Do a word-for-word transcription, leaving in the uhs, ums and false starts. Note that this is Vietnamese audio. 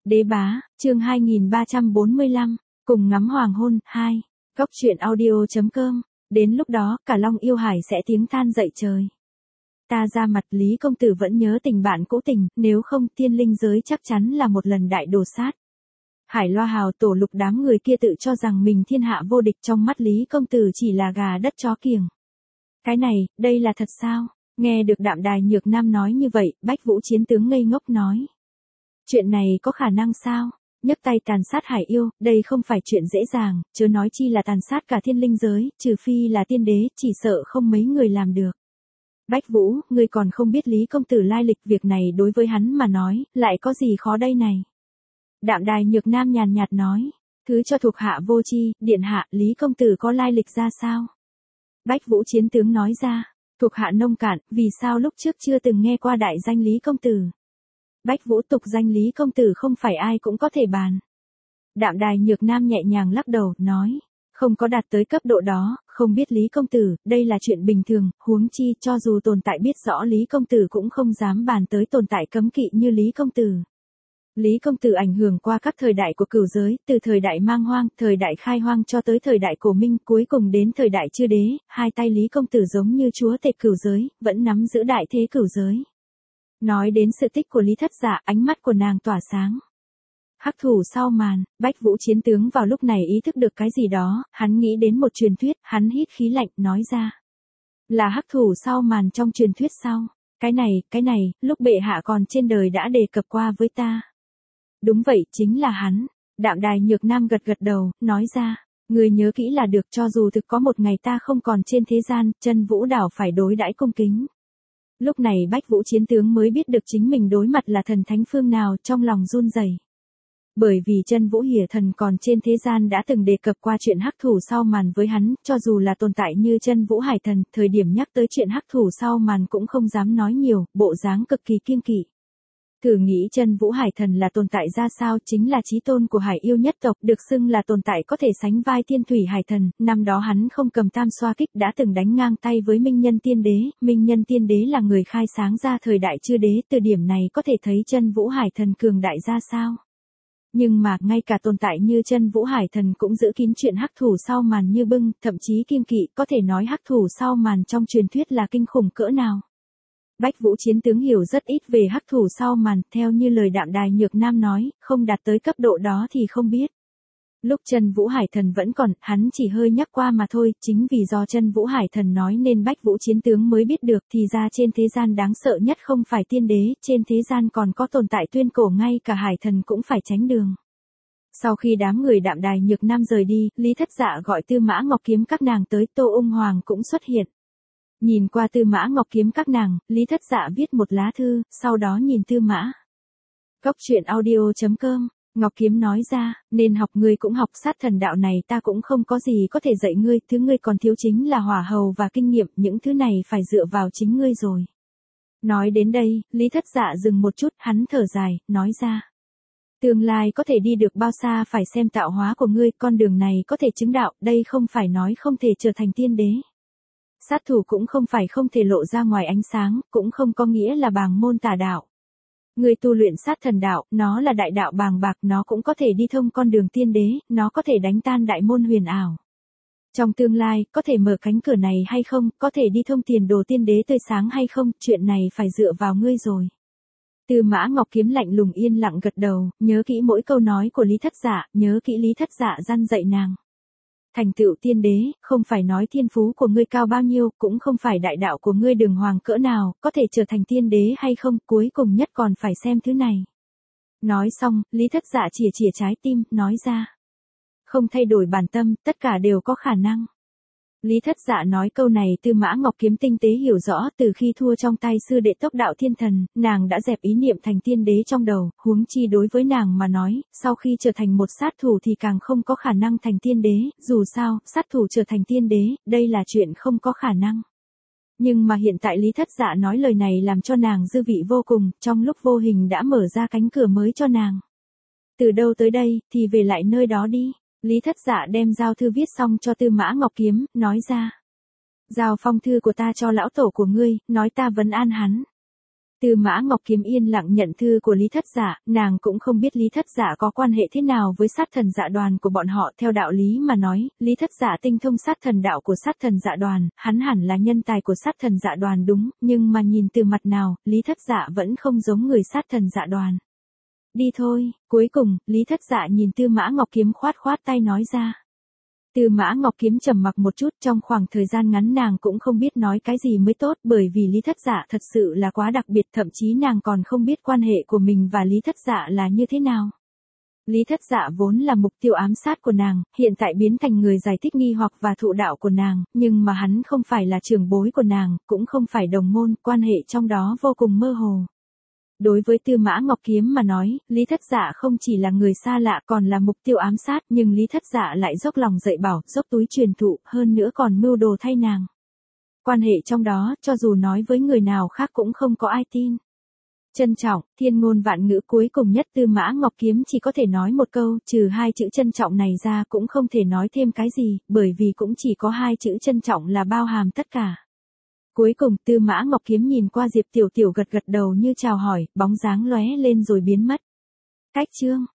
Đế bá, chương hai nghìn ba trăm bốn mươi lăm, cùng ngắm hoàng hôn, hai. Góc truyện audio chấm com, đến lúc đó, cả Long Yêu Hải sẽ tiếng than dậy trời. Ta ra mặt Lý công tử vẫn nhớ tình bạn cũ tình, nếu không tiên linh giới chắc chắn là một lần đại đồ sát. Hải Loa Hào tổ lục đám người kia tự cho rằng mình thiên hạ vô địch, trong mắt Lý công tử chỉ là gà đất chó kiểng. Cái này, đây là thật sao? Nghe được Đạm Đài Nhược Nam nói như vậy, Bách Vũ Chiến tướng ngây ngốc nói. Chuyện này có khả năng sao? Nhấc tay tàn sát hải yêu, đây không phải chuyện dễ dàng, chớ nói chi là tàn sát cả thiên linh giới, trừ phi là tiên đế, chỉ sợ không mấy người làm được. Bách Vũ, ngươi còn không biết Lý công tử lai lịch, việc này đối với hắn mà nói, lại có gì khó đây này? Đạm Đài Nhược Nam nhàn nhạt nói, thứ cho thuộc hạ vô chi, điện hạ, Lý công tử có lai lịch ra sao? Bách Vũ Chiến tướng nói ra, thuộc hạ nông cạn, vì sao lúc trước chưa từng nghe qua đại danh Lý công tử? Bách Vũ tục danh Lý công tử không phải ai cũng có thể bàn. Đạm Đài Nhược Nam nhẹ nhàng lắc đầu, nói, không có đạt tới cấp độ đó, không biết Lý công tử, đây là chuyện bình thường, huống chi cho dù tồn tại biết rõ Lý công tử cũng không dám bàn tới tồn tại cấm kỵ như Lý công tử. Lý công tử ảnh hưởng qua các thời đại của cửu giới, từ thời đại mang hoang, thời đại khai hoang cho tới thời đại cổ minh, cuối cùng đến thời đại chư đế, hai tay Lý công tử giống như chúa tể cửu giới, vẫn nắm giữ đại thế cửu giới. Nói đến sự tích của Lý thất dạ, ánh mắt của nàng tỏa sáng. Hắc thủ sau màn, Bách Vũ Chiến tướng vào lúc này ý thức được cái gì đó, hắn nghĩ đến một truyền thuyết, hắn hít khí lạnh, nói ra. Là hắc thủ sau màn trong truyền thuyết sao? Cái này, cái này, lúc bệ hạ còn trên đời đã đề cập qua với ta. Đúng vậy, chính là hắn. Đạm Đài Nhược Nam gật gật đầu, nói ra. Người nhớ kỹ là được, cho dù thực có một ngày ta không còn trên thế gian, Chân Vũ đảo phải đối đãi cung kính. Lúc này Bách Vũ Chiến tướng mới biết được chính mình đối mặt là thần thánh phương nào, trong lòng run rẩy. Bởi vì Chân Vũ Hiển thần còn trên thế gian đã từng đề cập qua chuyện hắc thủ sau màn với hắn, cho dù là tồn tại như Chân Vũ Hải thần, thời điểm nhắc tới chuyện hắc thủ sau màn cũng không dám nói nhiều, bộ dáng cực kỳ kiêng kỵ. Thử nghĩ Chân Vũ Hải thần là tồn tại ra sao, chính là chí tôn của hải yêu nhất tộc, được xưng là tồn tại có thể sánh vai Thiên Thủy Hải thần, năm đó hắn không cầm tam xoa kích đã từng đánh ngang tay với Minh Nhân Tiên Đế, Minh Nhân Tiên Đế là người khai sáng ra thời đại chư đế, từ điểm này có thể thấy Chân Vũ Hải thần cường đại ra sao. Nhưng mà, ngay cả tồn tại như Chân Vũ Hải thần cũng giữ kín chuyện hắc thủ sau màn như bưng, thậm chí kiêng kỵ, có thể nói hắc thủ sau màn trong truyền thuyết là kinh khủng cỡ nào. Bách Vũ Chiến tướng hiểu rất ít về hắc thủ sau màn, theo như lời Đạm Đài Nhược Nam nói, không đạt tới cấp độ đó thì không biết. Lúc Chân Vũ Hải thần vẫn còn, hắn chỉ hơi nhắc qua mà thôi, chính vì do Chân Vũ Hải thần nói nên Bách Vũ Chiến tướng mới biết được, thì ra trên thế gian đáng sợ nhất không phải tiên đế, trên thế gian còn có tồn tại tuyên cổ ngay cả hải thần cũng phải tránh đường. Sau khi đám người Đạm Đài Nhược Nam rời đi, Lý Thất Dạ gọi Tư Mã Ngọc Kiếm các nàng tới, Tô Ung Hoàng cũng xuất hiện. Nhìn qua Tư Mã Ngọc Kiếm các nàng, Lý Thất Dạ viết một lá thư, sau đó nhìn Tư Mã. Góc truyện audio chấm com, Ngọc Kiếm nói ra, nên học ngươi cũng học, sát thần đạo này ta cũng không có gì có thể dạy ngươi, thứ ngươi còn thiếu chính là hỏa hầu và kinh nghiệm, những thứ này phải dựa vào chính ngươi rồi. Nói đến đây, Lý Thất Dạ dừng một chút, hắn thở dài, nói ra. Tương lai có thể đi được bao xa phải xem tạo hóa của ngươi, con đường này có thể chứng đạo, đây không phải nói không thể trở thành tiên đế. Sát thủ cũng không phải không thể lộ ra ngoài ánh sáng, cũng không có nghĩa là bàng môn tà đạo. Người tu luyện sát thần đạo, nó là đại đạo bàng bạc, nó cũng có thể đi thông con đường tiên đế, nó có thể đánh tan đại môn huyền ảo. Trong tương lai, có thể mở cánh cửa này hay không, có thể đi thông tiền đồ tiên đế tươi sáng hay không, chuyện này phải dựa vào ngươi rồi. Tư Mã Ngọc Kiếm lạnh lùng yên lặng gật đầu, nhớ kỹ mỗi câu nói của Lý Thất Dạ, nhớ kỹ Lý Thất Dạ răn dạy nàng. Thành tựu tiên đế, không phải nói thiên phú của ngươi cao bao nhiêu, cũng không phải đại đạo của ngươi đường hoàng cỡ nào, có thể trở thành tiên đế hay không, cuối cùng nhất còn phải xem thứ này. Nói xong, Lý Thất Dạ chìa chìa trái tim, nói ra. Không thay đổi bản tâm, tất cả đều có khả năng. Lý Thất Dạ nói câu này, Tư Mã Ngọc Kiếm tinh tế hiểu rõ, từ khi thua trong tay sư đệ Tốc Đạo Thiên Thần, nàng đã dẹp ý niệm thành tiên đế trong đầu, huống chi đối với nàng mà nói, sau khi trở thành một sát thủ thì càng không có khả năng thành tiên đế, dù sao, sát thủ trở thành tiên đế, đây là chuyện không có khả năng. Nhưng mà hiện tại Lý Thất Dạ nói lời này làm cho nàng dư vị vô cùng, trong lúc vô hình đã mở ra cánh cửa mới cho nàng. Từ đâu tới đây, thì về lại nơi đó đi. Lý Thất Dạ đem giao thư viết xong cho Tư Mã Ngọc Kiếm, nói ra. Giao phong thư của ta cho lão tổ của ngươi, nói ta vấn an hắn. Tư Mã Ngọc Kiếm yên lặng nhận thư của Lý Thất Dạ, nàng cũng không biết Lý Thất Dạ có quan hệ thế nào với sát thần dạ đoàn của bọn họ. Theo đạo lý mà nói, Lý Thất Dạ tinh thông sát thần đạo của sát thần dạ đoàn, hắn hẳn là nhân tài của sát thần dạ đoàn đúng, nhưng mà nhìn từ mặt nào, Lý Thất Dạ vẫn không giống người sát thần dạ đoàn. Đi thôi, cuối cùng, Lý Thất Dạ nhìn Tư Mã Ngọc Kiếm khoát khoát tay nói ra. Tư Mã Ngọc Kiếm trầm mặc một chút, trong khoảng thời gian ngắn nàng cũng không biết nói cái gì mới tốt, bởi vì Lý Thất Dạ thật sự là quá đặc biệt, thậm chí nàng còn không biết quan hệ của mình và Lý Thất Dạ là như thế nào. Lý Thất Dạ vốn là mục tiêu ám sát của nàng, hiện tại biến thành người giải thích nghi hoặc và thụ đạo của nàng, nhưng mà hắn không phải là trưởng bối của nàng, cũng không phải đồng môn, quan hệ trong đó vô cùng mơ hồ. Đối với Tư Mã Ngọc Kiếm mà nói, Lý Thất Dạ không chỉ là người xa lạ còn là mục tiêu ám sát, nhưng Lý Thất Dạ lại dốc lòng dạy bảo, dốc túi truyền thụ, hơn nữa còn mưu đồ thay nàng. Quan hệ trong đó, cho dù nói với người nào khác cũng không có ai tin. Trân trọng, thiên ngôn vạn ngữ, cuối cùng nhất Tư Mã Ngọc Kiếm chỉ có thể nói một câu, trừ hai chữ trân trọng này ra cũng không thể nói thêm cái gì, bởi vì cũng chỉ có hai chữ trân trọng là bao hàm tất cả. Cuối cùng Tư Mã Ngọc Kiếm nhìn qua Diệp Tiểu Tiểu gật gật đầu như chào hỏi, bóng dáng lóe lên rồi biến mất. Cách chương